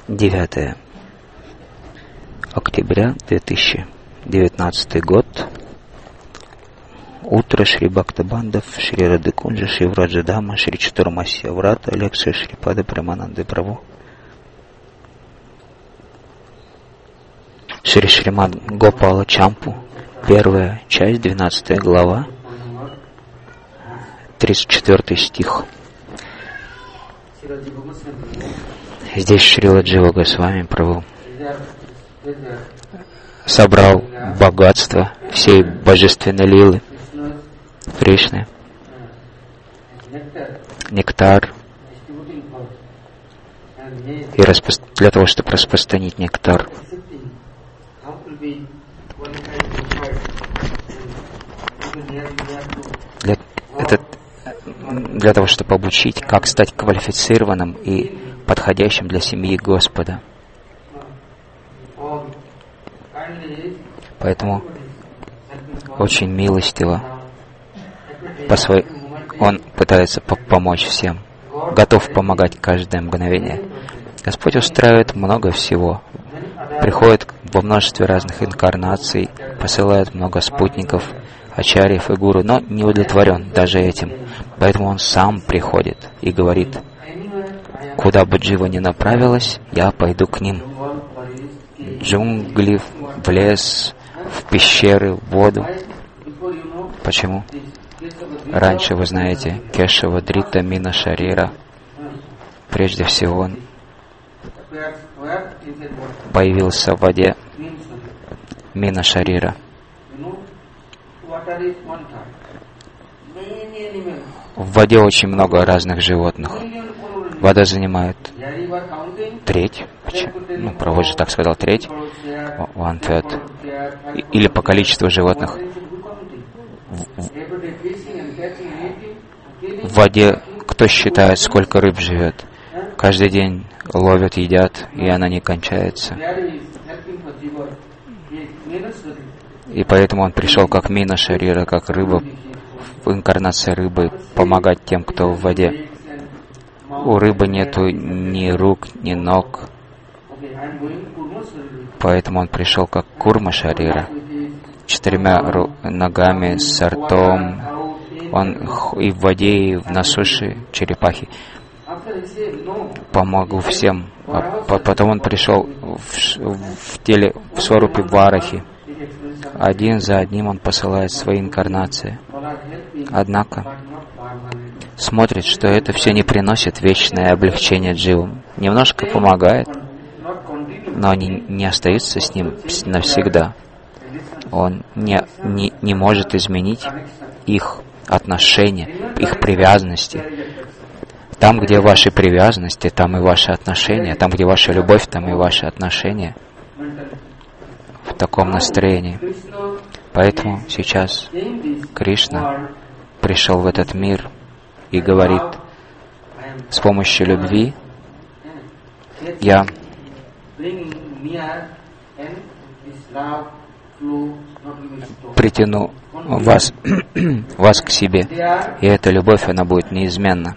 9 октября 2019 год. Утро Шри Бхактабандав, Шри Радыкунджа, Шри Враджадама, Шри Чатурмасья Врата, лекция Шри Пада Прамананды Прабху. Шри Шримад Гопала Чампу, первая часть, 12 глава, 34 стих. Здесь Шрила Джива Госвами Прабху собрал богатство всей божественной лилы Кришны, нектар, и для того, чтобы распространить нектар. Для того, чтобы обучить, как стать квалифицированным и подходящим для семьи Господа. Поэтому очень милостиво он пытается помочь всем, готов помогать каждое мгновение. Господь устраивает много всего, приходит во множестве разных инкарнаций, посылает много спутников, ачарьев и гуру, но не удовлетворен даже этим. Поэтому он сам приходит и говорит: куда бы джива ни направилась, я пойду к ним. В джунгли, в лес, в пещеры, в воду. Почему? Раньше, вы знаете, Кешава Дрита Мина Шарира, прежде всего он появился в воде Мина Шарира. В воде очень много разных животных. Вода занимает треть, Прабху же так сказал, треть, 1/3, или по количеству животных. В воде кто считает, сколько рыб живет? Каждый день ловят, едят, и она не кончается. И поэтому он пришел как Мина Шарира, как рыба, в инкарнации рыбы, помогать тем, кто в воде. У рыбы нету ни рук, ни ног. Поэтому он пришел как Курма Шарира, 4 ногами, с ртом. Он и в воде, и на суше, черепахи. Помогу всем. А потом он пришел в теле, в Сварупе Варахи. Один за одним он посылает свои инкарнации. Однако смотрит, что это все не приносит вечное облегчение дживам. Немножко помогает, но они не остаются с ним навсегда. Он не может изменить их отношения, их привязанности. Там, где ваши привязанности, там и ваши отношения. Там, где ваша любовь, там и ваши отношения. В таком настроении. Поэтому сейчас Кришна пришел в этот мир и говорит: с помощью любви я притяну вас к себе, и эта любовь, она будет неизменна.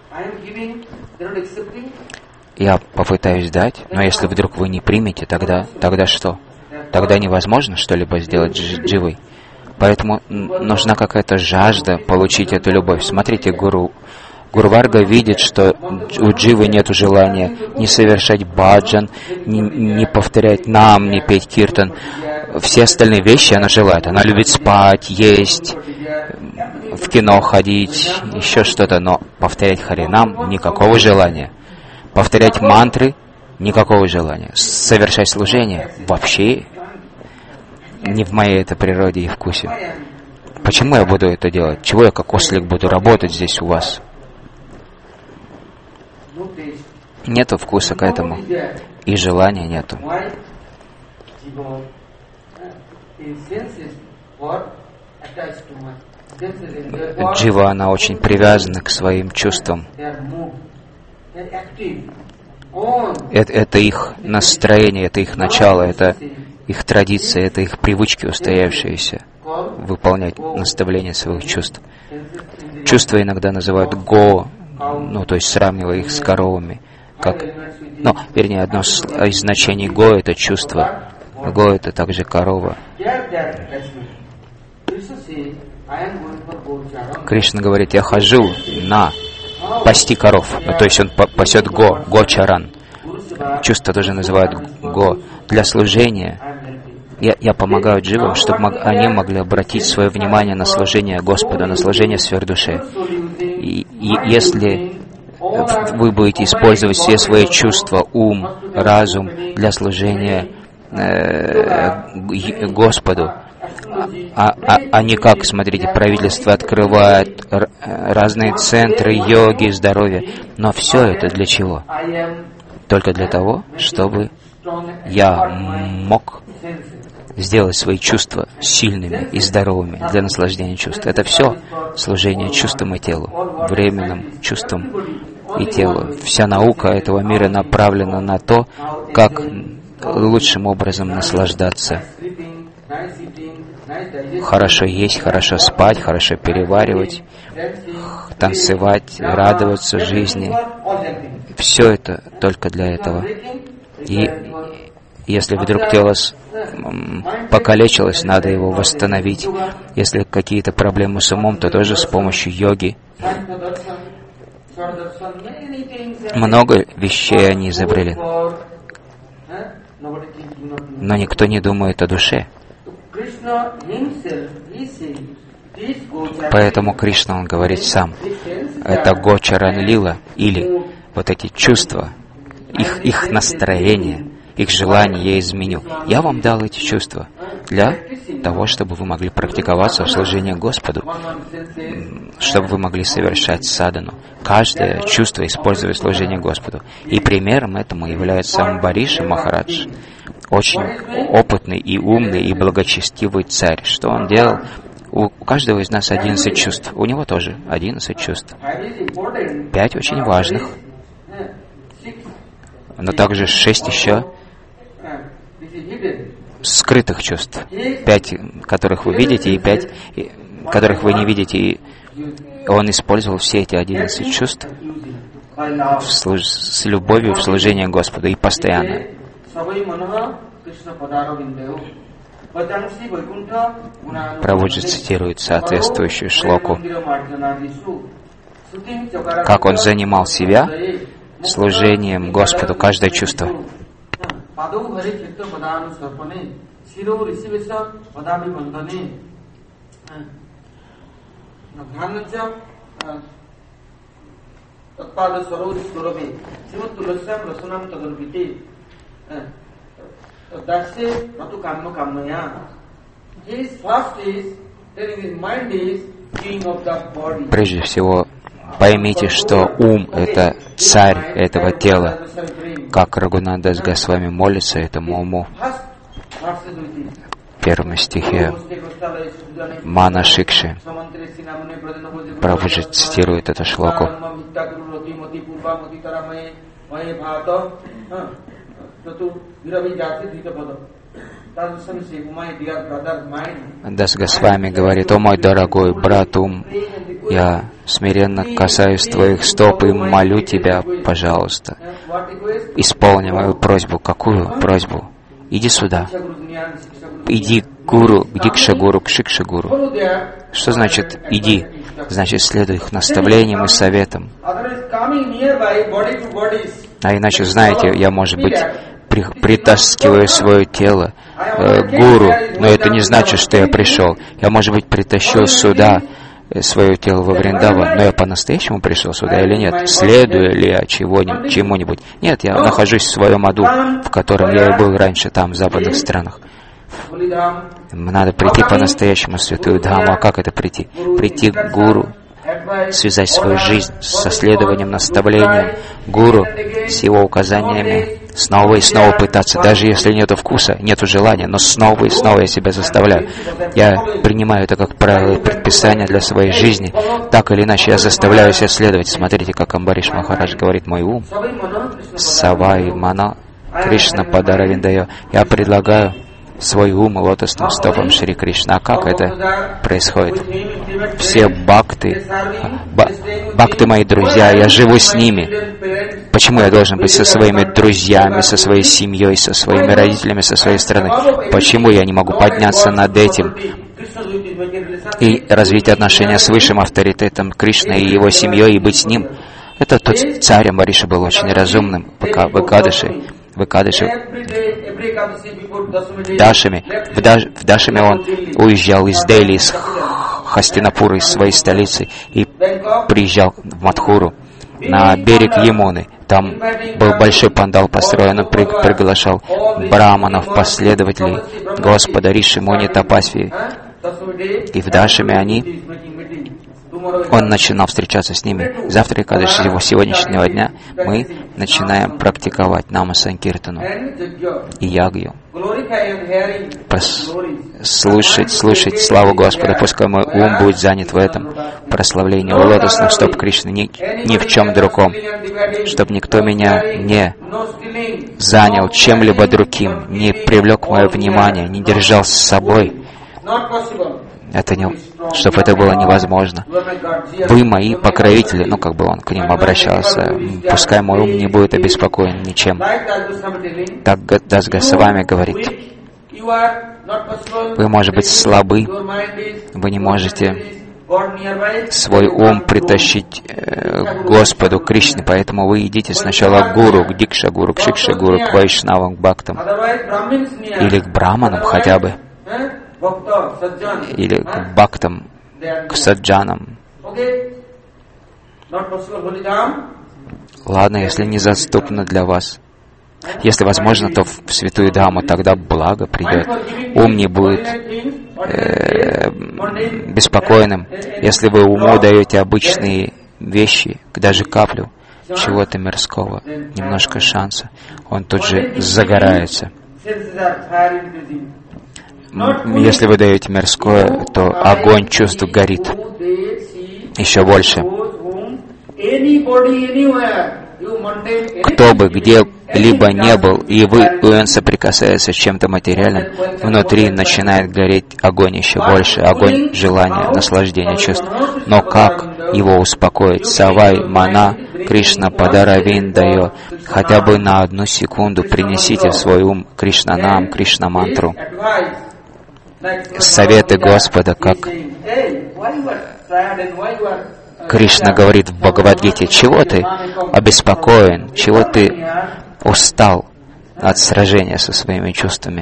Я попытаюсь дать, но если вдруг вы не примете, тогда что? Тогда невозможно что-либо сделать с дживой. Поэтому нужна какая-то жажда получить эту любовь. Смотрите, Гуру Варга видит, что у дживы нет желания не совершать баджан, не повторять нам, не петь киртан. Все остальные вещи она желает. Она любит спать, есть, в кино ходить, еще что-то. Но повторять харинам никакого желания. Повторять мантры никакого желания. Совершать служение вообще не в моей это природе и вкусе. Почему я буду это делать? Чего я как ослик буду работать здесь у вас? Нету вкуса к этому. И желания нету. Джива, она очень привязана к своим чувствам. Это их настроение, это их начало, это их традиции, это их привычки устоявшиеся выполнять наставления своих чувств. Чувства иногда называют го, то есть сравнивая их с коровами. как Ну, вернее, одно из значений го — это чувство. Го — это также корова. Кришна говорит, я хожу на пасти коров. То есть он пасет го-чаран. Чувство тоже называют го. Для служения я помогаю дживам, чтобы они могли обратить свое внимание на служение Господа, на служение сверхдуше. И если вы будете использовать все свои чувства, ум, разум для служения Господу, а не как, смотрите, правительство открывает разные центры йоги, здоровья. Но все это для чего? Только для того, чтобы я мог сделать свои чувства сильными и здоровыми для наслаждения чувств. Это все служение чувствам и телу, временным чувствам и телу. Вся наука этого мира направлена на то, как лучшим образом наслаждаться. Хорошо есть, хорошо спать, хорошо переваривать, танцевать, радоваться жизни. Все это только для этого. И если вдруг тело покалечилось, надо его восстановить. Если какие-то проблемы с умом, то тоже с помощью йоги. Много вещей они изобрели. Но никто не думает о душе. Поэтому Кришна, он говорит сам, это Гочаран Лила, или вот эти чувства, их настроение, их желание я изменю. Я вам дал эти чувства для того, чтобы вы могли практиковаться в служении Господу, чтобы вы могли совершать садану. Каждое чувство используя служение Господу. И примером этому является Амбариша Махарадж, очень опытный и умный и благочестивый царь. Что он делал? У каждого из нас 11 чувств. У него тоже 11 чувств. 5 очень важных, но также 6 еще скрытых чувств. 5, которых вы видите, и 5, которых вы не видите. И он использовал все эти 11 чувств с любовью в служение Господу и постоянно. Прабхуджи цитирует соответствующую шлоку. Как он занимал себя служением Господу, каждое чувство. Прежде всего, поймите, что ум — это царь этого тела. Как Рагунатдас Госвами молится этому уму. В первом стихе Мана Шикши Прабхуджи цитирует эту шлоку. Дас Госвами говорит: «О мой дорогой брат Ум, я смиренно касаюсь твоих стоп и молю тебя, пожалуйста, исполни мою просьбу». Какую просьбу? Иди сюда. Иди к гуру, к Дикша-гуру, к Шикша-гуру. Что значит «иди»? Значит, следуй их наставлениям и советам. А иначе, знаете, я, может быть, притаскиваю свое тело гуру, но это не значит, что я пришел. Я, может быть, притащил сюда свое тело во Вриндаван, но я по-настоящему пришел сюда или нет? Следую ли я чему-нибудь? Нет, я нахожусь в своем аду, в котором я и был раньше, там, в западных странах. Надо прийти по-настоящему в святую Дхаму. А как это прийти? Прийти к гуру, связать свою жизнь со следованием, наставлением гуру, с его указаниями, снова и снова пытаться, даже если нету вкуса, нету желания, но снова и снова я себя заставляю. Я принимаю это как правило и предписание для своей жизни. Так или иначе, я заставляю себя следовать. Смотрите, как Амбариш Махарадж говорит: «Мой ум, Савай Мана, Кришна Падаравиндайо». Я предлагаю свой ум лотосным стопам Шри Кришна. А как это происходит? Все бхакты мои друзья, я живу с ними. Почему я должен быть со своими друзьями, со своей семьей, со своими родителями, со своей страной? Почему я не могу подняться над этим и развить отношения с высшим авторитетом Кришны и его семьей, и быть с ним? Это тот царь Амбариша был очень разумным в Экадаши. В Дашами он уезжал из Дели, из Хастинапура, из своей столицы, и приезжал в Мадхуру, на берег Ямуны. Там был большой пандал построен, он приглашал браманов, последователей Господа Риши Муни Тапасви. И в Дашами он начинал встречаться с ними. Завтра, когда сегодняшнего дня, мы начинаем практиковать Нама Санкиртану и Ягью. Слушать славу Господа, пускай мой ум будет занят в этом прославлении у лотосных стоп Кришны, ни в чем другом, чтобы никто меня не занял чем-либо другим, не привлек мое внимание, не держал с собой. Чтобы это было невозможно. Вы мои покровители, он к ним обращался. Пускай мой ум не будет обеспокоен ничем. Так Дас Госвами говорит. Вы, может быть, слабы, вы не можете свой ум притащить к Господу Кришне, поэтому вы идите сначала к гуру, к Дикша гуру, к Шикша гуру, к Вайшнавам, к Бхактам, или к браманам хотя бы, или к бхактам, к саджанам. Ладно, если недоступно для вас. Если возможно, то в святую Дхамму, тогда благо придет. Ум не будет беспокойным. Если вы уму даете обычные вещи, даже каплю чего-то мирского, немножко шанса, он тут же загорается. Если вы даете мирское, то огонь чувств горит еще больше. Кто бы где-либо не был, и он соприкасается с чем-то материальным, внутри начинает гореть огонь еще больше, огонь желания, наслаждения чувств. Но как его успокоить? Савай, Мана, Кришна, Падаравиндайо. Хотя бы на 1 секунду принесите в свой ум Кришна-нам, Кришна-мантру. Советы Господа, как Кришна говорит в Бхагавад-гите: чего ты обеспокоен, чего ты устал от сражения со своими чувствами?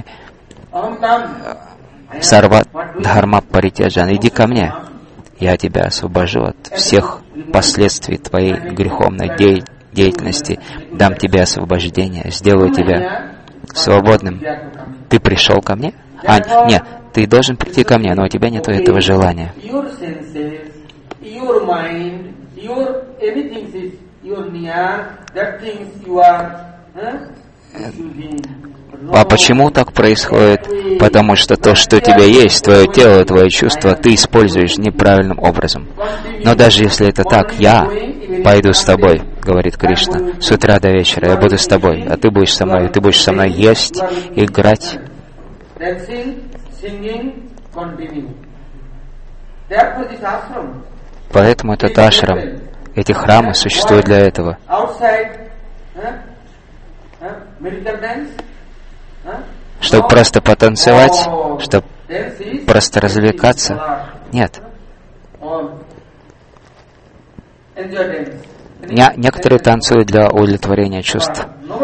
Сарва Дхарма Паритяджан, иди ко мне, я тебя освобожу от всех последствий твоей греховной деятельности, дам тебе освобождение, сделаю тебя свободным. Ты пришел ко мне? Нет, ты должен прийти ко мне, но у тебя нет этого желания. Your mind, anything is your near, that things you are А почему так происходит? Потому что то, что у тебя есть, твое тело, твои чувства, ты используешь неправильным образом. Но даже если это так, я пойду с тобой, говорит Кришна, с утра до вечера, я буду с тобой, а ты будешь со мной, ты будешь со мной есть, играть. Поэтому этот ашрам, эти храмы существуют для этого. Чтобы просто потанцевать, чтобы просто развлекаться? Нет. Некоторые танцуют для удовлетворения чувств,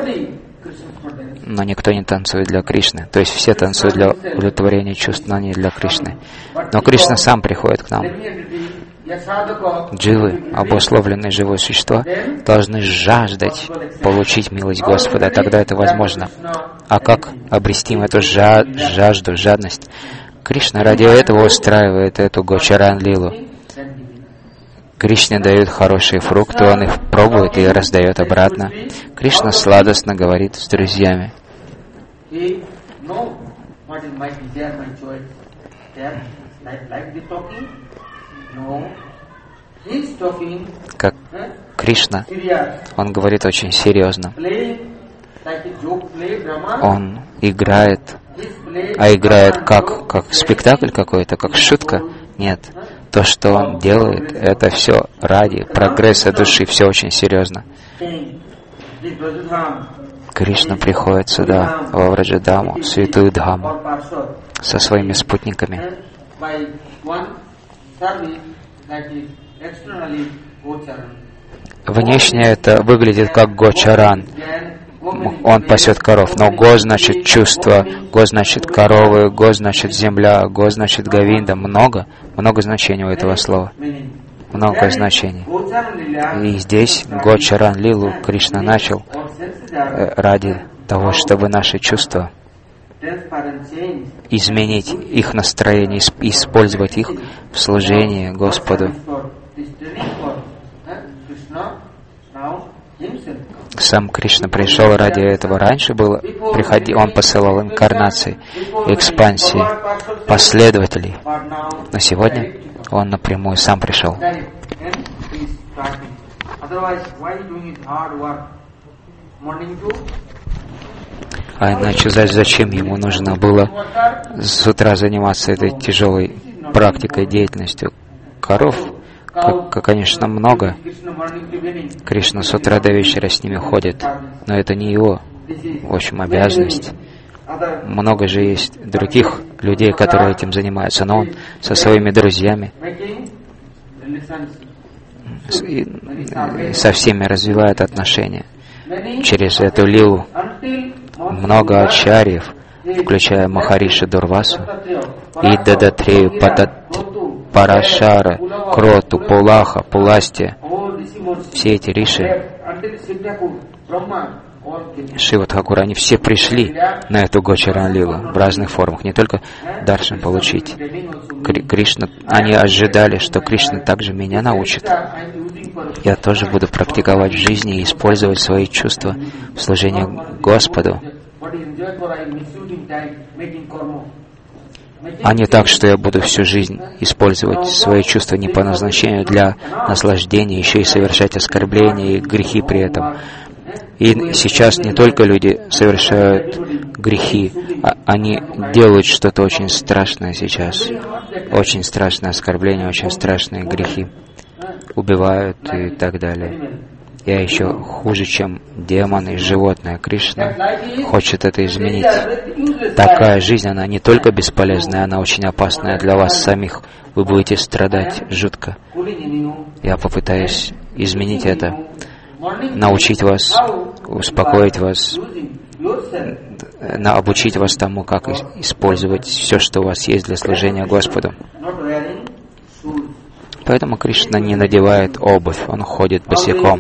но никто не танцует для Кришны. То есть все танцуют для удовлетворения чувств, но не для Кришны. Но Кришна сам приходит к нам. Дживы, обусловленные живые существа, должны жаждать получить милость Господа. Тогда это возможно. А как обрести эту жажду, жадность? Кришна ради этого устраивает эту Гочаран-лилу. Кришне дают хорошие фрукты, он их пробует и раздает обратно. Кришна сладостно говорит с друзьями. Как Кришна, он говорит очень серьезно. Он играет, а играет как спектакль какой-то, как шутка? Нет. То, что он делает, это все ради прогресса души, все очень серьезно. Кришна приходит сюда, во Враджадаму, святую Дхаму, со своими спутниками. Внешне это выглядит как Гочаран. Он пасет коров, но Го значит чувство, Го значит коровы, Го значит земля, Го значит Говинда. Много значений у этого слова. Много значений. И здесь Гочаран Лилу Кришна начал ради того, чтобы наши чувства изменить, их настроение, использовать их в служении Господу. Сам Кришна пришел ради этого. Раньше он посылал инкарнации, экспансии, последователей. Но сегодня он напрямую сам пришел. А иначе зачем ему нужно было с утра заниматься этой тяжелой практикой, деятельностью? Коров, конечно, много. Кришна с утра до вечера с ними ходит, но это не его, в общем, обязанность. Много же есть других людей, которые этим занимаются, но он со своими друзьями со всеми развивает отношения через эту лилу. Много ачарьев, включая Махариши Дурвасу и Дадатрею, Парашара, Кроту, Пулаха, Пуластия, все эти риши, Шива Тхакур, они все пришли на эту Гочаран Лилу в разных формах, не только даршан получить. Кришна, они ожидали, что Кришна также меня научит. Я тоже буду практиковать в жизни и использовать свои чувства в служении Господу. А не так, что я буду всю жизнь использовать свои чувства не по назначению для наслаждения, еще и совершать оскорбления и грехи при этом. И сейчас не только люди совершают грехи, они делают что-то очень страшное сейчас. Очень страшное оскорбление, очень страшные грехи. Убивают и так далее. Я еще хуже, чем демоны и животные. Кришна хочет это изменить. Такая жизнь, она не только бесполезная, она очень опасная для вас самих. Вы будете страдать жутко. Я попытаюсь изменить это, научить вас, успокоить вас, обучить вас тому, как использовать все, что у вас есть для служения Господу. Поэтому Кришна не надевает обувь, он ходит босиком.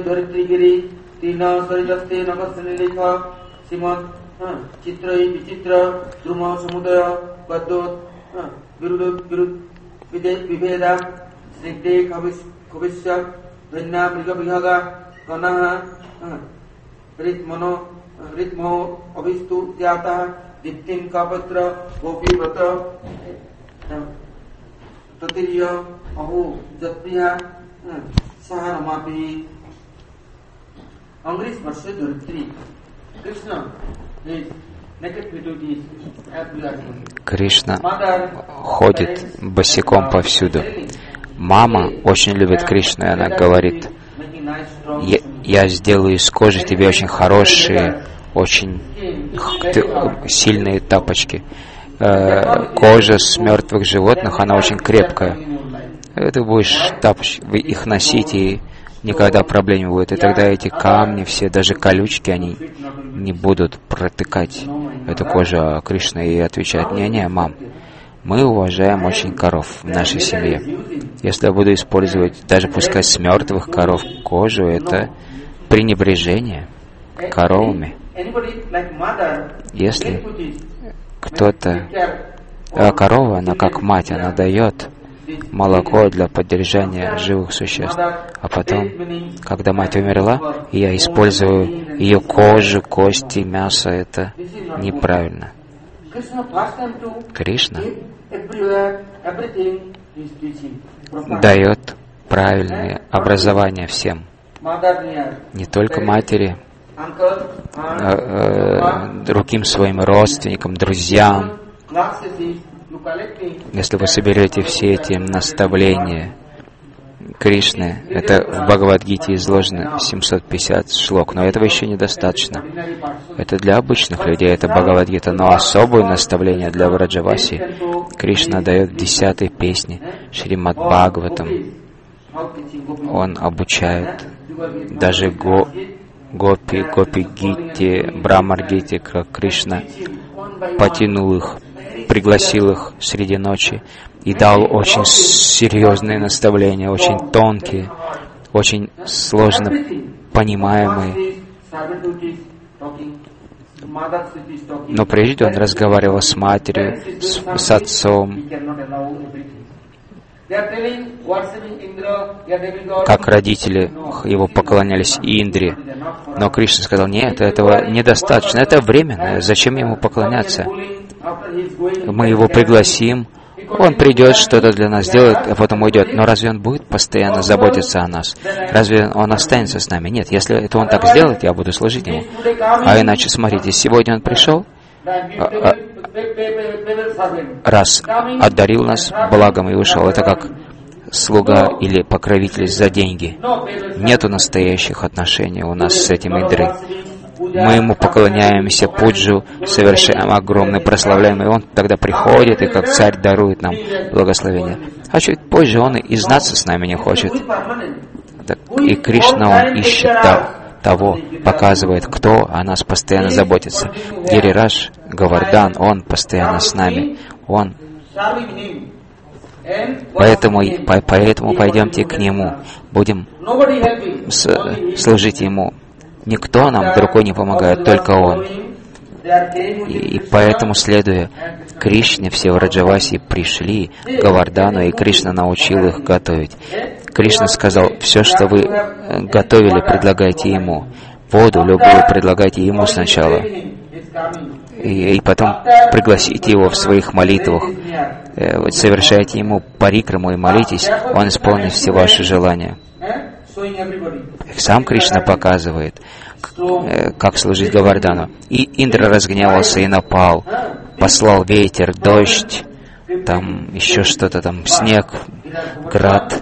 Кришна ходит босиком повсюду. Мама очень любит Кришну, и она говорит: я сделаю из кожи тебе очень хорошие, очень сильные тапочки. Кожа с мертвых животных, она очень крепкая. Ты будешь их носить, и никогда проблем не будет. И тогда эти камни, все, даже колючки, они не будут протыкать эту кожу. А Кришна ей отвечает: не, мам, мы уважаем очень коров в нашей семье. Если я буду использовать, даже пускай с мертвых коров, кожу, это пренебрежение коровами. Если кто-то... корова, она как мать, она дает молоко для поддержания живых существ. А потом, когда мать умерла, и я использую ее кожу, кости, мясо, это неправильно. Кришна дает правильное образование всем. Не только матери, другим своим родственникам, друзьям. Если вы соберете все эти наставления, Кришны. Это в Бхагавад-гите изложено 750 шлок, но этого еще недостаточно. Это для обычных людей, это Бхагавад-гита, но особое наставление для Враджаваси Кришна дает в 10-й песне Шримад Бхагаватам. Он обучает даже Гопи-гите, Брамар-гите, как Кришна потянул их, пригласил их среди ночи и дал очень серьезные наставления, очень тонкие, очень сложно понимаемые. Но прежде он разговаривал с матерью, с отцом, как родители его поклонялись Индре. Но Кришна сказал: нет, этого недостаточно, это временно, зачем ему поклоняться? Мы его пригласим, он придет, что-то для нас сделает, а потом уйдет. Но разве он будет постоянно заботиться о нас? Разве он останется с нами? Нет, если это он так сделает, я буду служить ему. А иначе, смотрите, сегодня он пришел, раз одарил нас благом и ушел. Это как слуга или покровитель за деньги. Нету настоящих отношений у нас с этим Индрой. Мы ему поклоняемся, пуджу, совершаем огромный прославляем, и он тогда приходит и как царь дарует нам благословение. А чуть позже он и знаться с нами не хочет. И Кришна, он ищет того, показывает, кто о нас постоянно заботится. Гирирадж, Говардан, он постоянно с нами. Он. Поэтому пойдемте к нему, будем служить ему. Никто нам другой не помогает, только он. И поэтому, следуя Кришне, все Враджаваси пришли к Говардану, и Кришна научил их готовить. Кришна сказал: все, что вы готовили, предлагайте ему. Воду любую предлагайте ему сначала. И потом пригласите его в своих молитвах. Совершайте ему парикраму и молитесь, он исполнит все ваши желания. Сам Кришна показывает, как служить Говардану. И Индра разгневался и напал, послал ветер, дождь, там еще что-то, там снег, град.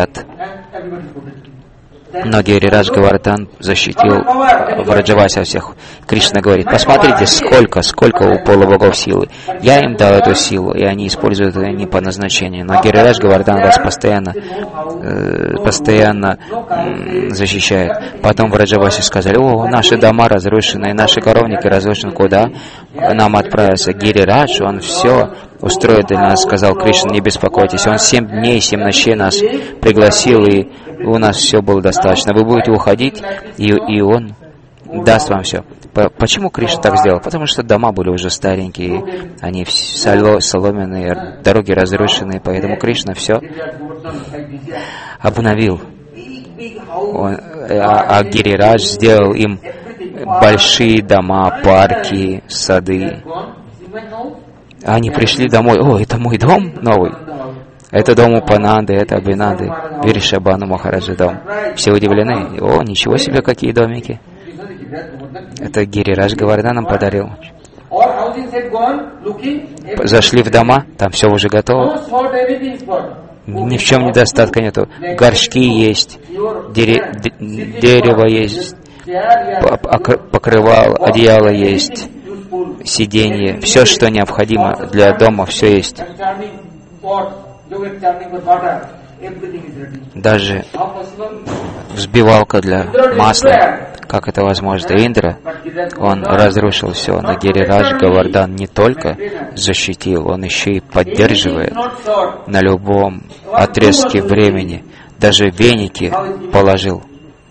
Но Гирирадж Говардан защитил Враджаваси всех. Кришна говорит: посмотрите, сколько у полубогов силы. Я им дал эту силу, и они используют это не по назначению. Но Гирирадж Говардан вас постоянно защищает. Потом Враджаваси сказали: о, наши дома разрушены, наши коровники разрушены. Куда нам отправиться? Гирирадж, он все устроит для нас, сказал Кришна: не беспокойтесь. Он 7 дней, 7 ночей нас пригласил, и у нас все было достаточно. Вы будете уходить, и он даст вам все. Почему Кришна так сделал? Потому что дома были уже старенькие, они соломенные, дороги разрушенные, поэтому Кришна все обновил. А Гирирадж сделал им большие дома, парки, сады. Они пришли домой: о, это мой дом новый. Это дом Упананды, это Абхинанды, Виришабхану Махараджа дом. Все удивлены: о, ничего себе, какие домики. Это Гирирадж Говардан нам подарил. Зашли в дома, там все уже готово. Ни в чем недостатка нету. Горшки есть, дерево есть, покрывало, одеяло есть, сиденье. Все, что необходимо для дома, все есть. Даже взбивалка для масла. Как это возможно? Индра, он разрушил все, но Гирирадж Говардан не только защитил, он еще и поддерживает на любом отрезке времени. Даже веники положил.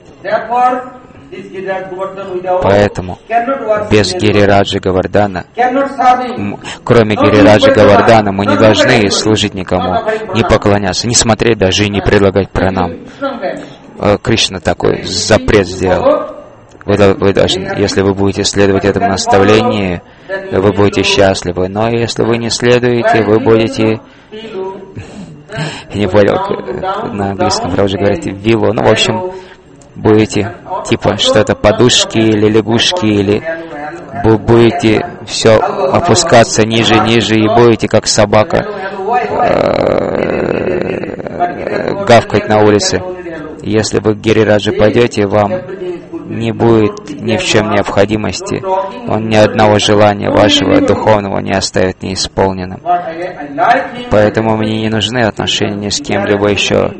Поэтому без Гирираджа Говардана, кроме Гирираджа Говардана, мы не должны служить никому, не поклоняться, не смотреть даже и не предлагать пранам. Кришна такой запрет сделал. Вы должны, если вы будете следовать этому наставлению, вы будете счастливы. Но если вы не следуете, вы будете... Я не понял, на английском правда говорят виллу. Ну, в общем, будете типа что-то подушки или лягушки, или будете все опускаться ниже, и будете как собака гавкать на улице. Если вы к Гирираджу пойдете, вам не будет ни в чем необходимости. Он ни одного желания вашего духовного не оставит неисполненным. Поэтому мне не нужны отношения ни с кем-либо еще.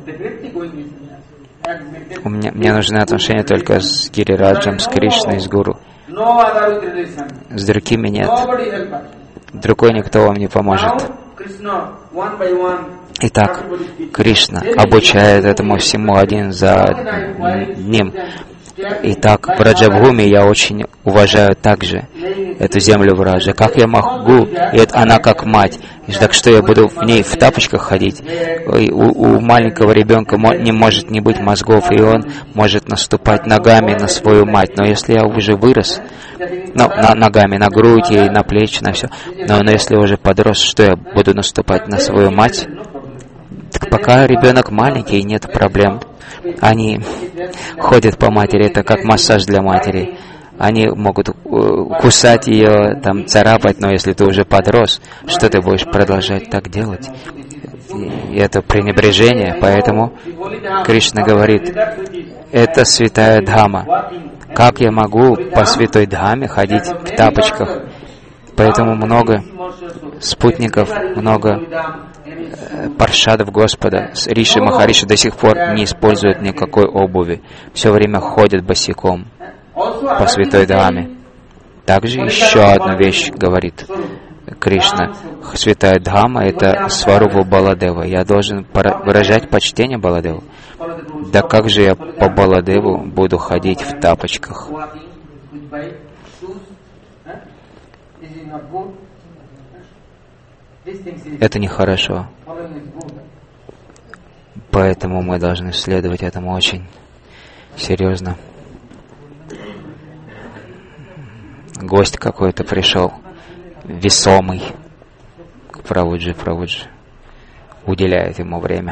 Мне нужны отношения только с Гирираджем, с Кришной, с Гуру. С другими нет. Другой никто вам не поможет. Итак, Кришна обучает этому всему один за одним. Итак, в Раджабхуме я очень уважаю также эту землю Враджа. Как я могу? И она как мать. И так что я буду в ней в тапочках ходить? У маленького ребенка не может не быть мозгов, и он может наступать ногами на свою мать. Но если я уже вырос, ногами на грудь и на плечи, на все. Но если уже подрос, что я буду наступать на свою мать? Так пока ребенок маленький, нет проблем. Они ходят по матери, это как массаж для матери. Они могут кусать ее, там, царапать, но если ты уже подрос, что ты будешь продолжать так делать? И это пренебрежение, поэтому Кришна говорит, это святая Дхама. Как я могу по святой Дхаме ходить в тапочках? Поэтому много спутников, много паршадов Господа, Риши Махариши до сих пор не используют никакой обуви. Все время ходят босиком по святой Дхаме. Также еще одну вещь говорит Кришна. Святая Дхама — это Сварупа Баладева. Я должен выражать почтение Баладеву. Да как же я по Баладеву буду ходить в тапочках? Это нехорошо. Поэтому мы должны следовать этому очень серьезно. Гость какой-то пришел, весомый, к Прабхуджи. Уделяет ему время.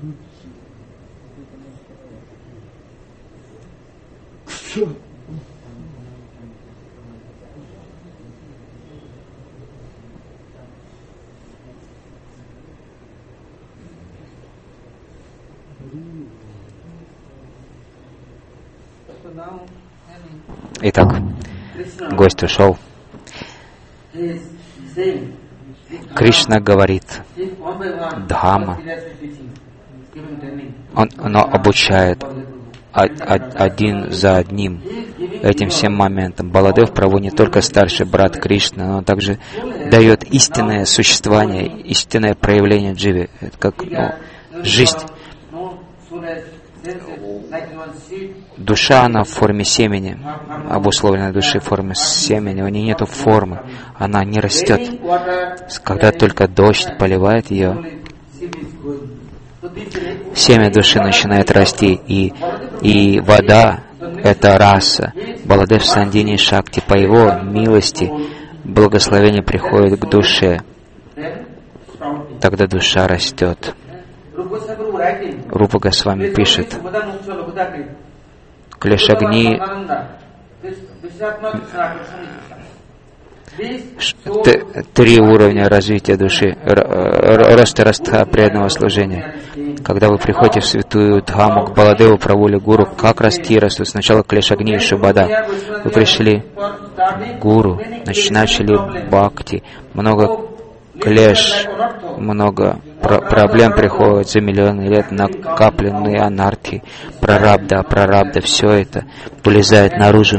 Итак, гость ушел. Кришна говорит, Дхамма, он обучает один за одним этим всем моментам. Баладев Прабху не только старший брат Кришны, но он также дает истинное существование, истинное проявление дживы. Это как жизнь. Душа, она в форме семени, обусловленная души в форме семени. У нее нет формы, она не растет. Когда только дождь поливает ее, семя души начинает расти, и вода — это раса. Баладев Сандини Шакти, по его милости, благословение приходит к душе. Тогда душа растет. Рупа Госвами пишет, Клешагни, три уровня развития души, роста преданного служения. Когда вы приходите в святую Дхамму к Баладеву Прабху или Гуру, как расти растут? Сначала Клешагни и Шубада. Вы пришли к Гуру, начали бхакти, много клеш, много проблем приходит за миллионы лет, накопленные анархи, прарабда, все это вылезает наружу.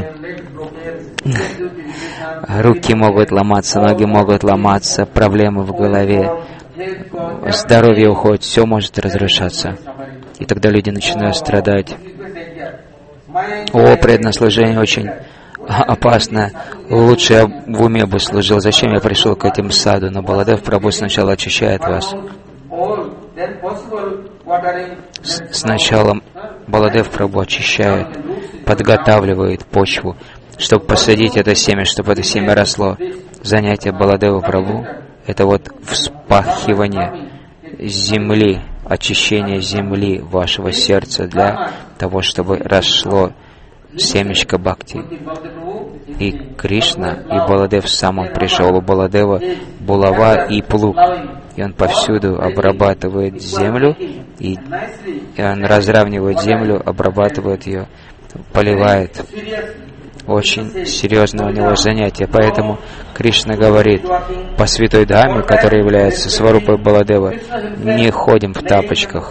Руки могут ломаться, ноги могут ломаться, проблемы в голове, здоровье уходит, все может разрушаться. И тогда люди начинают страдать. Преданное служение очень опасно. Лучше я в уме бы служил. Зачем я пришел к этим саду? Но Баладев Прабху сначала очищает вас. Сначала Баладев Прабху очищает, подготавливает почву, чтобы посадить это семя, чтобы это семя росло. Занятие Баладева Прабху — это вспахивание земли, очищение земли вашего сердца для того, чтобы росло семечко бхакти. И Кришна, и Баладев сам он пришел. У Баладева булава и плуг. И он повсюду обрабатывает землю, и он разравнивает землю, обрабатывает ее, поливает. Очень серьезное у него занятие. Поэтому Кришна говорит, по святой Дхамме, которая является Сварупой Баладева, не ходим в тапочках.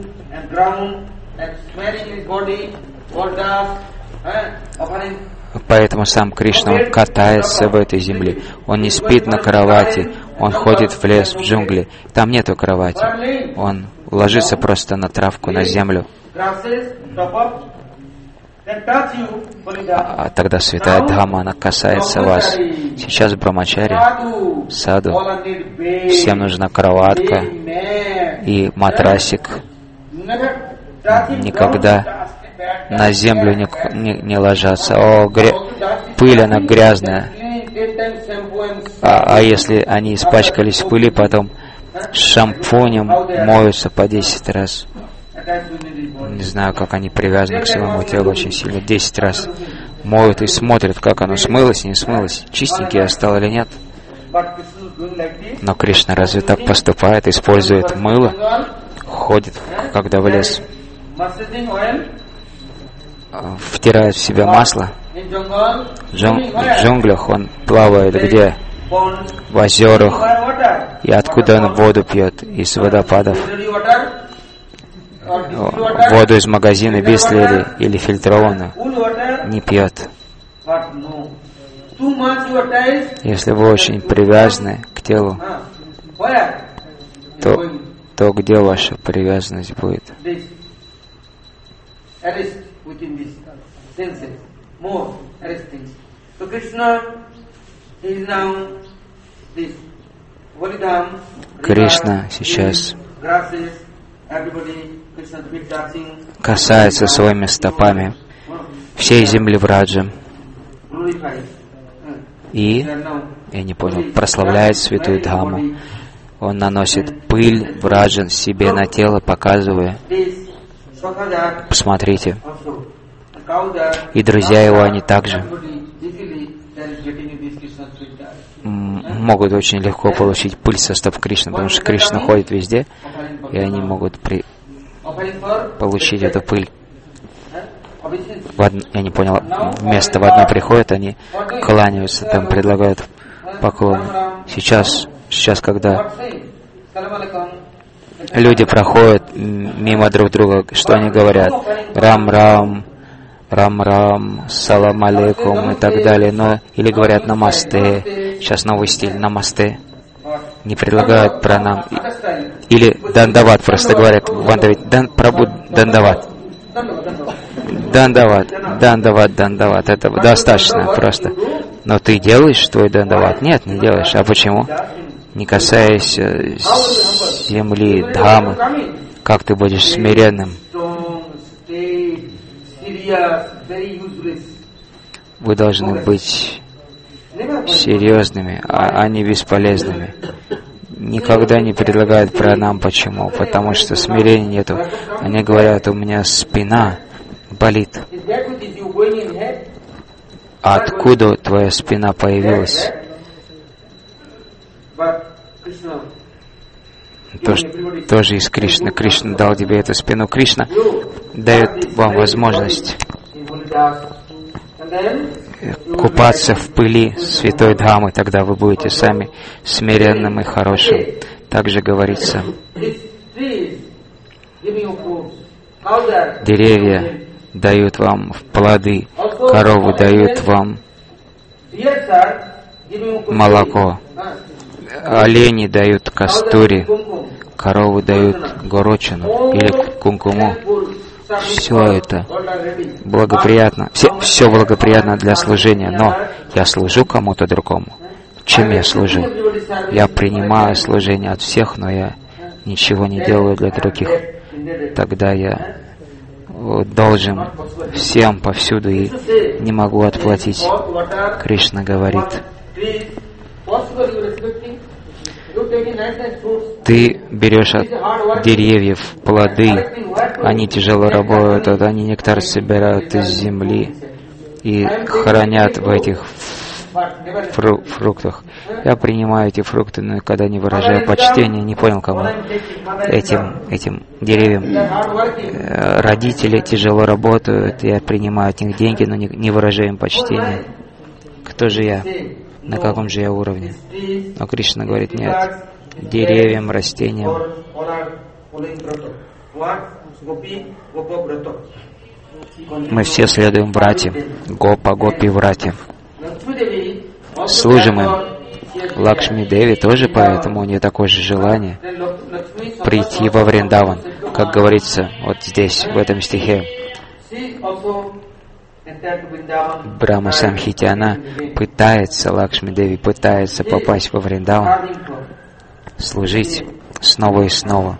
Поэтому сам Кришна, он катается в этой земле. Он не спит на кровати, он ходит в лес, в джунгли. Там нету кровати. Он ложится просто на травку, на землю. А тогда святая Дхамма, она касается вас. Сейчас в Брамачари, саду, всем нужна кроватка и матрасик. Никогда на землю не ложатся. Пыль, она грязная. А если они испачкались в пыли, потом шампунем моются по 10 раз. Не знаю, как они привязаны к своему телу очень сильно. 10 раз моют и смотрят, как оно смылось, не смылось, чистенький стал или нет. Но Кришна разве так поступает, использует мыло, ходит, когда в лес, втирает в себя масло. В джунглях он плавает где? В озерах. И откуда он воду пьет? Из водопадов. Воду из магазина Бислери или фильтрованную не пьет. Если вы очень привязаны к телу, то где ваша привязанность будет? Кришна сейчас касается своими стопами всей земли Враджа и, я не понял, прославляет святую Дхамму. Он наносит пыль враджан себе на тело, показывая: посмотрите. И друзья его, они также могут очень легко получить пыль со стоп Кришны, потому что Кришна ходит везде, и они могут получить эту пыль. Я не понял, вместо в одно приходят, они кланяются, там предлагают поклон. Сейчас, когда люди проходят мимо друг друга, что они говорят? Рам-рам, рам-рам, салам алейкум и так далее. Но, или говорят намасте, сейчас новый стиль, намасте. Не предлагают пранам. Или дандават, просто говорят, прабу дандават. Дандават, это достаточно просто. Но ты делаешь твой дандават? Нет, не делаешь. А почему? Не касаясь земли, дхамы, как ты будешь смиренным? Вы должны быть серьезными, а не бесполезными. Никогда не предлагают пранам. Почему? Потому что смирения нету. Они говорят, у меня спина болит. Откуда твоя спина появилась? Тоже из Кришны. Кришна дал тебе эту спину. Кришна дает вам возможность купаться в пыли святой Дхамы, тогда вы будете сами смиренным и хорошим. Также говорится, деревья дают вам плоды, коровы дают вам молоко, олени дают кастури, коровы дают горочину или кункуму. Все это благоприятно, все благоприятно для служения, но я служу кому-то другому. Чем я служу? Я принимаю служение от всех, но я ничего не делаю для других. Тогда я должен всем повсюду и не могу отплатить. Кришна говорит, ты берешь от деревьев плоды, они тяжело работают, они нектар собирают из земли и хранят в этих фруктах. Я принимаю эти фрукты, но когда не выражаю почтения, не понял кому. Этим деревьям родители тяжело работают, я принимаю от них деньги, но не выражаю им почтения. Кто же я? На каком же я уровне? Но Кришна говорит, нет, деревьям, растениям. Мы все следуем Врате, Гопи Врате. Служим им. Лакшми Деви тоже, поэтому у нее такое же желание прийти во Вриндаван, как говорится вот здесь, в этом стихе. Брахма Самхите, она пытается, Лакшми Деви пытается попасть во Вриндаван, служить снова и снова.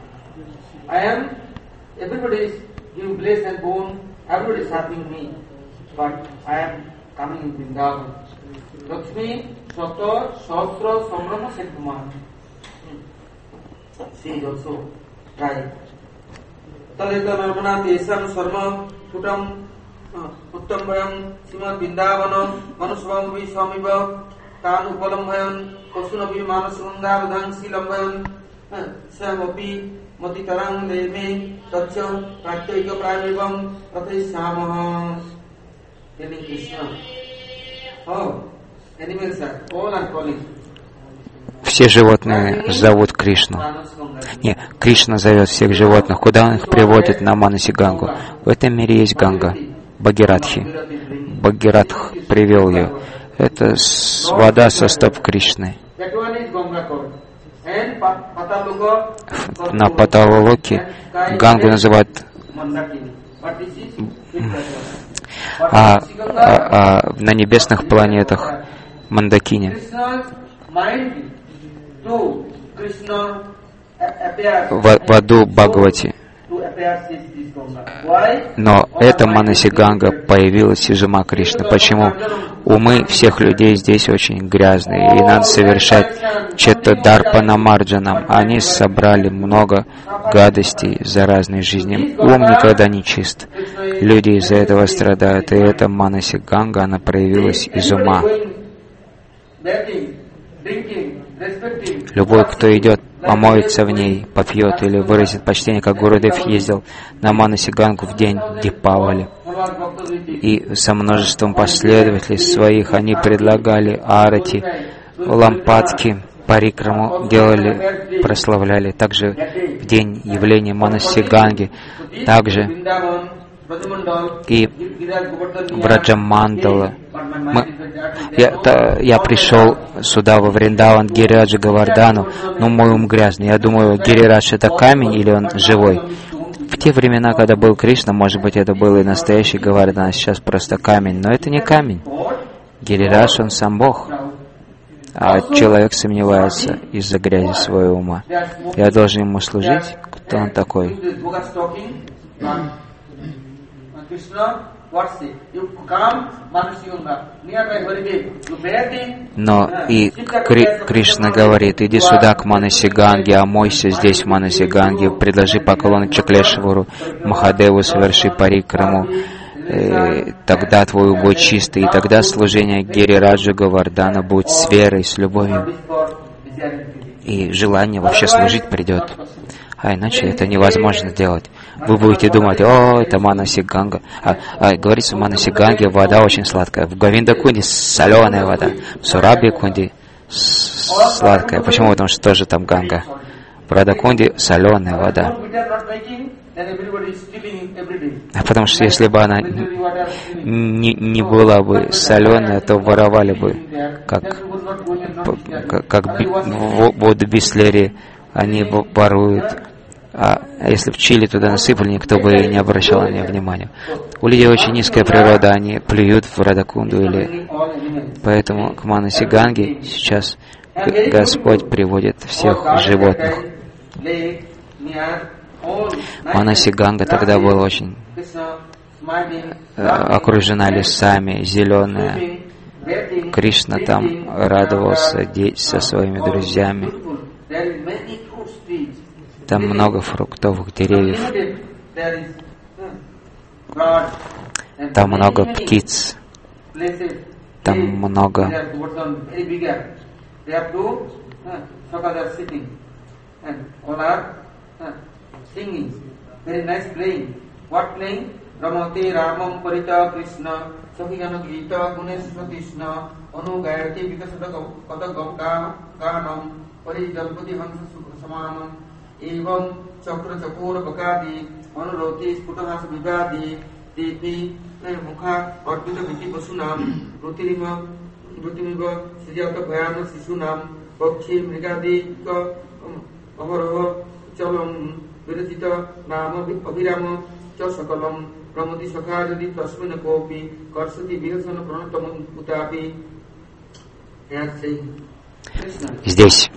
उत्तमभयं श्रीमद् वृंदावन मनुष्यभि स्वामिव तान उपलम्भयन कौसुनभि मानसवृंदावधं शीलम्भयन स्वयमपि मतितरं देमे तच्च प्रात्यैक प्राणिवं प्रतिष्ठामः. Telling Krishna, oh, animals are all are calling. Все животные зовут Кришну. Нет, Кришна зовет всех животных. Куда он их приводит? На Манаси Гангу. В этом мире есть Ганга. Багиратхи. Багиратх привел ее. Это вода со стоп Кришны. На Паталалоке Гангу называют на небесных планетах Мандакини. В аду Бхагавати Но эта Манаси Ганга появилась из ума Кришны. Почему? Умы всех людей здесь очень грязные, и надо совершать Четтадарпана Марджанам. Они собрали много гадостей за разные жизни. Ум никогда не чист. Люди из-за этого страдают, и эта Манаси Ганга, она проявилась из ума. Любой, кто идет, помоется в ней, попьет или выразит почтение, как Гурудев ездил на Манаси Гангу в день Дипавали. И со множеством последователей своих они предлагали арати, лампадки, парикраму делали, прославляли. Также в день явления Манаси Ганги, также и Браджамандала. Я пришел сюда, во Вриндаван, Гирираджа Говардану, но мой ум грязный. Я думаю, Гирирадж это камень или он живой? В те времена, когда был Кришна, может быть, это был и настоящий Говардан, а сейчас просто камень. Но это не камень. Гирирадж, он сам Бог. А человек сомневается из-за грязи своего ума. Я должен ему служить? Кто он такой? Но и Кришна говорит: иди сюда к Манаси Ганге, омойся здесь в Манаси Ганге, предложи поклон Чаклешвару, Махадеву, соверши парикраму, тогда твой ум будет чистый, и тогда служение Гирираджа Говардана будет с верой, с любовью, и желание вообще служить придет. А иначе это невозможно делать. Вы будете думать: о, это Манаси Ганга. Говорится, в Манаси Ганге вода очень сладкая. В Говинда Кунди соленая вода. В Сурабхи Кунди сладкая. Почему? Потому что тоже там Ганга. В Радакунди соленая вода. Потому что если бы она не была бы соленая, то воровали бы, как воду Бислери. Они воруют. А если в Чили туда насыпали, никто бы не обращал на нее внимания. У людей очень низкая природа, они плюют в Радакунду. Поэтому к Манаси Ганге сейчас Господь приводит всех животных. Манаси Ганга тогда была очень окружена лесами, зеленая. Кришна там радовался со своими друзьями. Там много фруктовых деревьев. Там много птиц. Там много Ramate Ramam Parita Krishna Sakhigana Gita Gunesva Krishna Anu Gayati Vikasata Kata Gauta Ganam Parijalpati Hansa Samanam Evam Chakra Chakura Bakadi Anuroti Sputahas Vivadi Devi Mukha Orpita Viti Pasunam Rutimiva Sijata Bhayana Sisunam Bakshi Mrigadi Ahara Chalam Virajita Nama Abhirama Chasakalam Pramati Sakhajadi Tasmina Kopi Karsati Vihasana Pranatamam Utapi. Здесь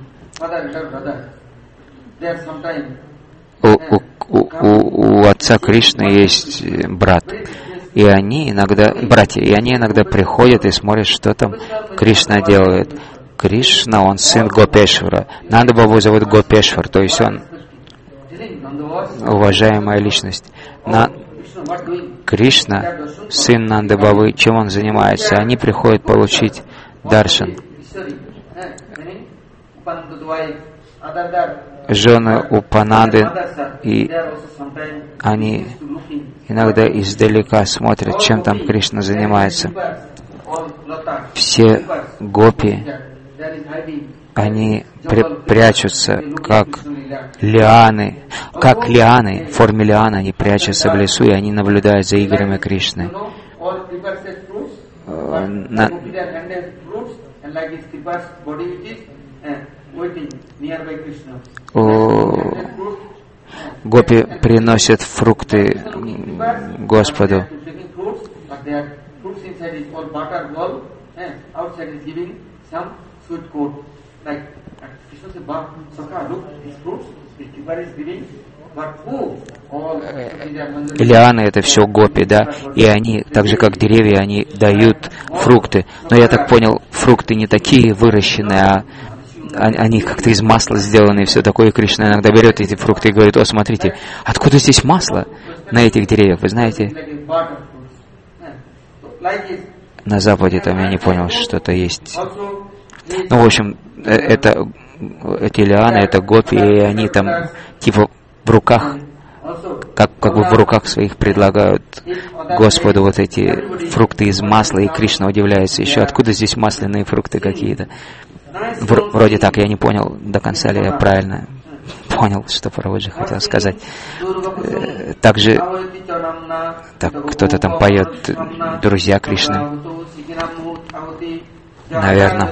у отца Кришны есть брат, и они иногда, братья, и они иногда приходят и смотрят, что там Кришна делает. Кришна, он сын Гопешвара. Нанда Бабу зовут Гопешвар, то есть он уважаемая личность. Кришна, сын Нанды Бабы, чем он занимается? Они приходят получить даршан. Жены Упананды, и они иногда издалека смотрят, чем там Кришна занимается. Все гопи, они прячутся, как лианы, в форме лианы, они прячутся в лесу, и они наблюдают за играми Кришны. Гопи приносят фрукты Господу. Лианы — это все гопи, да, и они, так же как деревья, они дают фрукты. Но я так понял, фрукты не такие выращенные, а они как-то из масла сделаны и все такое. И Кришна иногда берет эти фрукты и говорит: о, смотрите, откуда здесь масло на этих деревьях, вы знаете? На Западе там, я не понял, что-то есть. Ну, в общем, эти лианы, это гопи, и они там типа в руках, как бы в руках своих предлагают Господу вот эти фрукты из масла, и Кришна удивляется еще, откуда здесь масляные фрукты какие-то. Вроде так, я не понял до конца, ли я правильно понял, что Прабхуджи хотел сказать. Также кто-то там поет «Друзья Кришны». Наверное.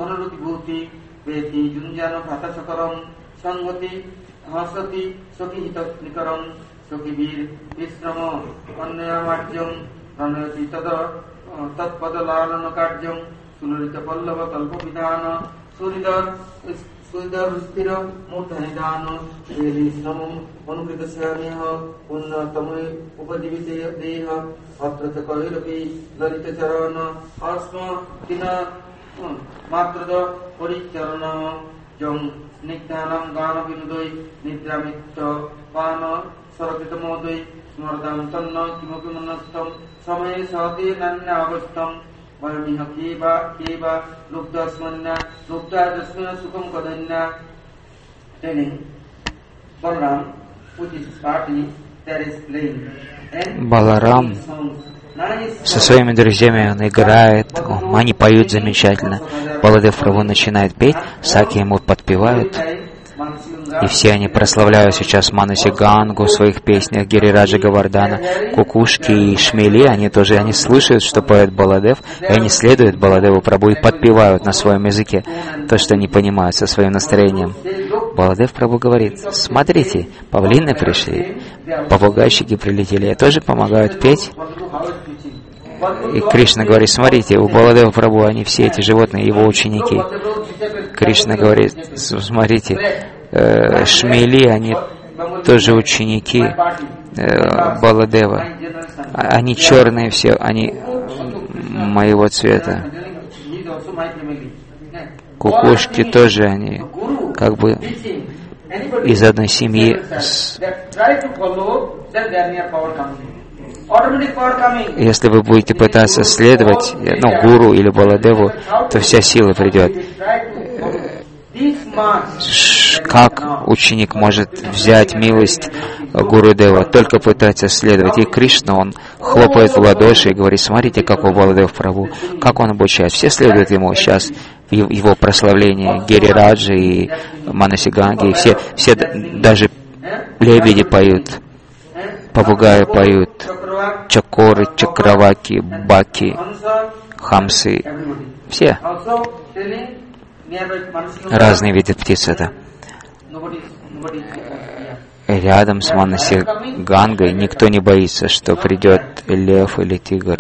Баларам со своими друзьями он играет, они поют замечательно. Баладев Прабху начинает петь, Саки ему подпевают, и все они прославляют сейчас Манаси Гангу в своих песнях, Гирираджа Говардана, кукушки и шмели, они слышат, что поет Баладев, и они следуют Баладеву Прабху и подпевают на своем языке то, что они понимают со своим настроением. Баладев Прабху говорит: смотрите, павлины пришли, попугайщики прилетели, тоже помогают петь. И Кришна говорит: смотрите, у Баладева Прабху они все эти животные, его ученики. Кришна говорит: смотрите, шмели, они тоже ученики Баладева. Они черные все, они моего цвета. Кукушки тоже, они как бы из одной семьи. Если вы будете пытаться следовать, гуру или Баладеву, то вся сила придет. Как ученик может взять милость Гурудева? Только пытаться следовать. И Кришна, он хлопает в ладоши и говорит: смотрите, как у Баладев Прабху, как он обучает. Все следуют ему сейчас, его прославление, Гирираджи и Манаси Ганги, все даже лебеди поют, попугаи поют, чакоры, чакраваки, баки, хамсы, все. Разные виды птиц это. Рядом с Манаси Гангой никто не боится, что придет лев или тигр.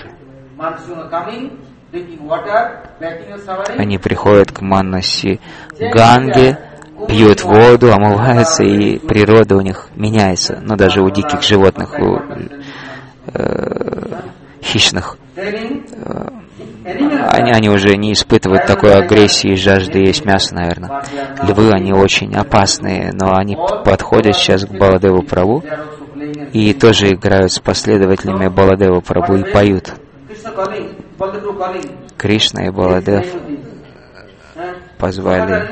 Они приходят к Манаси Ганге, пьют воду, омываются, и природа у них меняется. Но даже у диких животных, у хищных, они уже не испытывают такой агрессии и жажды есть мясо, наверное. Львы, они очень опасные, но они подходят сейчас к Баладеву Прабху и тоже играют с последователями Баладева Прабху и поют. Кришна и Баладев позвали.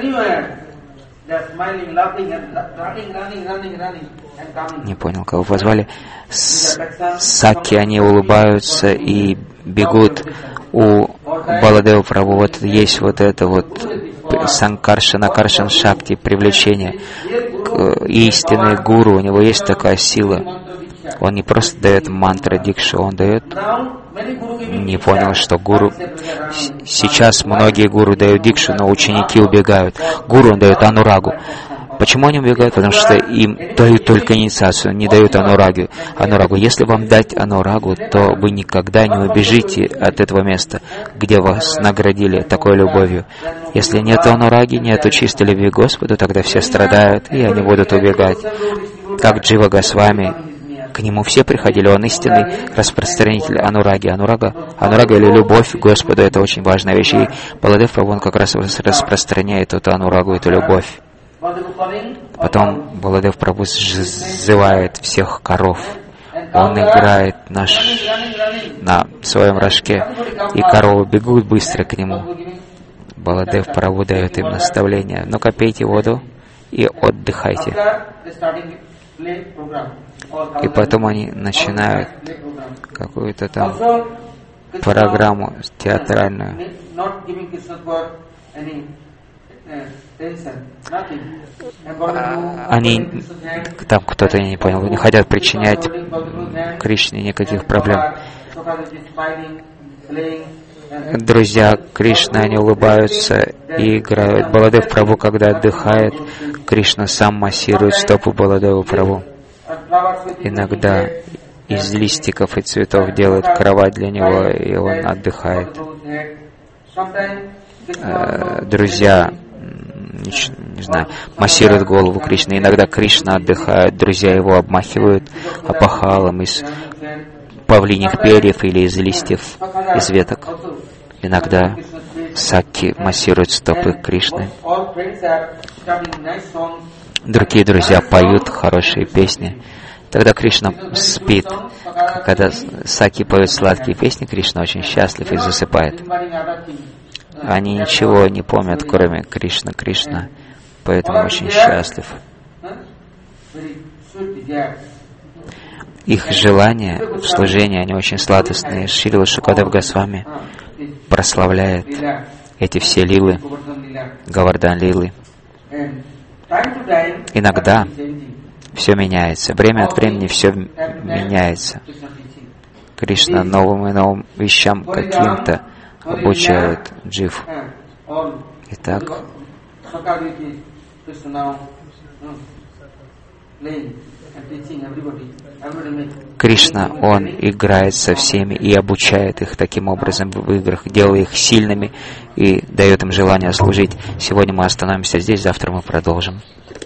Не понял, кого позвали. Саки, они улыбаются и бегут. У Баладева Прабху вот есть вот это вот санкаршана, каршан шакти, привлечение. Истинный гуру, у него есть такая сила. Он не просто дает мантра дикшу, он дает... Не понял, что гуру... Сейчас многие гуру дают дикшу, но ученики убегают. Гуру он дает анурагу. Почему они убегают? Потому что им дают только инициацию, не дают анурагу. Если вам дать анурагу, то вы никогда не убежите от этого места, где вас наградили такой любовью. Если нет анураги, нет чистой любви к Господу, тогда все страдают, и они будут убегать. Как Джива Госвами, к нему все приходили, он истинный распространитель анураги. Анурага или любовь к Господу — это очень важная вещь. И Баладев Прабху, он как раз распространяет эту анурагу, эту любовь. Потом Баладев Прабху сзывает всех коров. Он играет на своем рожке, и коровы бегут быстро к нему. Баладев Прабху дает им наставление: ну-ка, пейте воду и отдыхайте. И потом они начинают какую-то там программу театральную. Они, там кто-то, я не понял, не хотят причинять Кришне никаких проблем. Друзья Кришны, они улыбаются и играют. Баладев Прабху, когда отдыхает, Кришна сам массирует стопы Баладева Прабху. Иногда из листиков и цветов делает кровать для него, и он отдыхает. Друзья, не знаю, массируют голову Кришны. Иногда Кришна отдыхает, друзья его обмахивают опахалом из павлиньих перьев или из листьев, из веток. Иногда Сакхи массируют стопы Кришны. Другие друзья поют хорошие песни. Тогда Кришна спит. Когда Сакхи поют сладкие песни, Кришна очень счастлив и засыпает. Они ничего не помнят, кроме Кришна, поэтому очень счастлив. Их желания в служении, они очень сладостные. Шрила Шукадев Госвами прославляет эти все лилы, Говардан лилы. Иногда все меняется. Время от времени все меняется. Кришна новым и новым вещам каким-то обучает джив. Итак, Кришна, он играет со всеми и обучает их таким образом в играх, делая их сильными и дает им желание служить. Сегодня мы остановимся здесь, завтра мы продолжим.